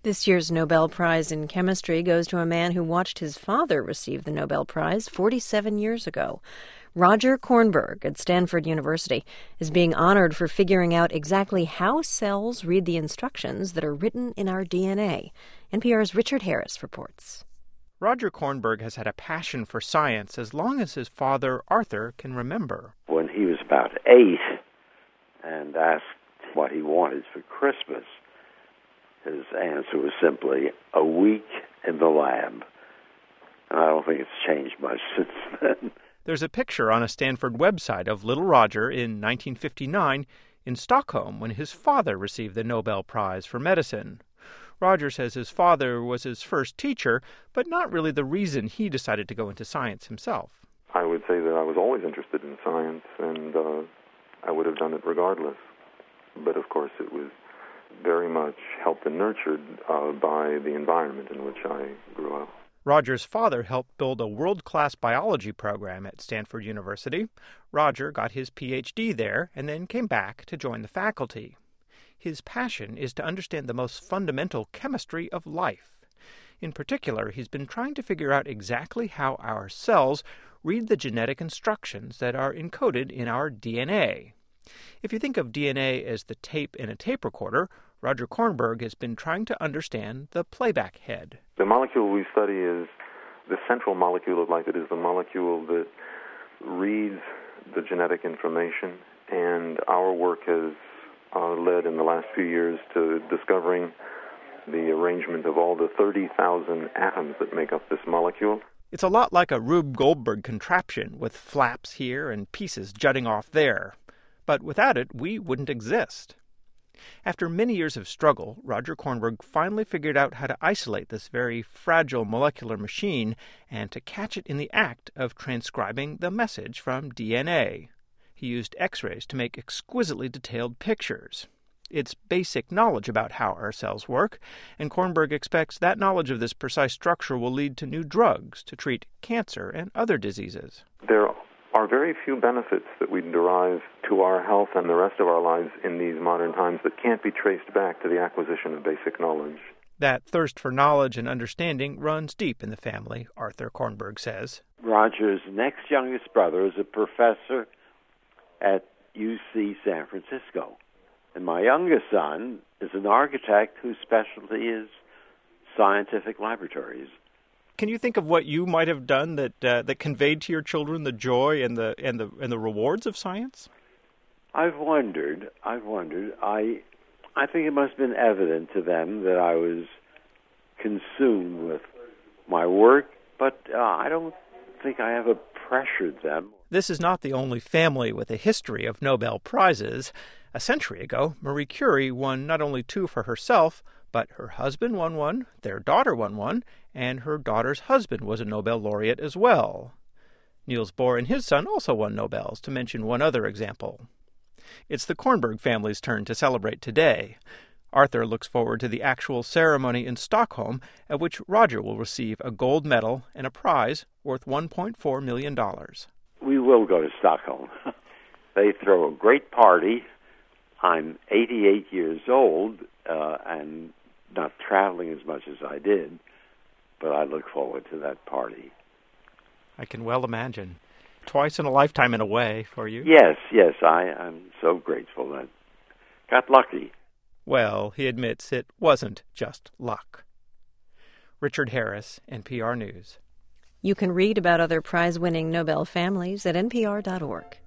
This year's Nobel Prize in Chemistry goes to a man who watched his father receive the Nobel Prize 47 years ago. Roger Kornberg at Stanford University is being honored for figuring out exactly how cells read the instructions that are written in our DNA. NPR's Richard Harris reports. Roger Kornberg has had a passion for science as long as his father, Arthur, can remember. When he was about 8 and asked what he wanted for Christmas, his answer was simply, a week in the lab. And I don't think it's changed much since then. There's a picture on a Stanford website of little Roger in 1959 in Stockholm when his father received the Nobel Prize for medicine. Roger says his father was his first teacher, but not really the reason he decided to go into science himself. I would say that I was always interested in science, and I would have done it regardless. But of course it was very much helped and nurtured by the environment in which I grew up. Roger's father helped build a world-class biology program at Stanford University. Roger got his Ph.D. there and then came back to join the faculty. His passion is to understand the most fundamental chemistry of life. In particular, he's been trying to figure out exactly how our cells read the genetic instructions that are encoded in our DNA. If you think of DNA as the tape in a tape recorder, Roger Kornberg has been trying to understand the playback head. The molecule we study is the central molecule of life. It is the molecule that reads the genetic information, and our work has led in the last few years to discovering the arrangement of all the 30,000 atoms that make up this molecule. It's a lot like a Rube Goldberg contraption with flaps here and pieces jutting off there. But without it, we wouldn't exist. After many years of struggle, Roger Kornberg finally figured out how to isolate this very fragile molecular machine and to catch it in the act of transcribing the message from DNA. He used X-rays to make exquisitely detailed pictures. It's basic knowledge about how our cells work, and Kornberg expects that knowledge of this precise structure will lead to new drugs to treat cancer and other diseases. There are very few benefits that we derive to our health and the rest of our lives in these modern times that can't be traced back to the acquisition of basic knowledge. That thirst for knowledge and understanding runs deep in the family, Arthur Kornberg says. Roger's next youngest brother is a professor at UC San Francisco. And my youngest son is an architect whose specialty is scientific laboratories. Can you think of what you might have done that conveyed to your children the joy and the rewards of science? I've wondered. I think it must have been evident to them that I was consumed with my work, but I don't think I ever pressured them. This is not the only family with a history of Nobel Prizes. A century ago, Marie Curie won not only 2 for herself, but her husband won 1, their daughter won 1, and her daughter's husband was a Nobel laureate as well. Niels Bohr and his son also won Nobels, to mention one other example. It's the Kornberg family's turn to celebrate today. Arthur looks forward to the actual ceremony in Stockholm, at which Roger will receive a gold medal and a prize worth $1.4 million. We will go to Stockholm. They throw a great party. I'm 88 years old and not traveling as much as I did, but I look forward to that party. I can well imagine. Twice in a lifetime in a way for you. Yes, I'm so grateful that got lucky. Well, he admits it wasn't just luck. Richard Harris, NPR News. You can read about other prize-winning Nobel families at npr.org.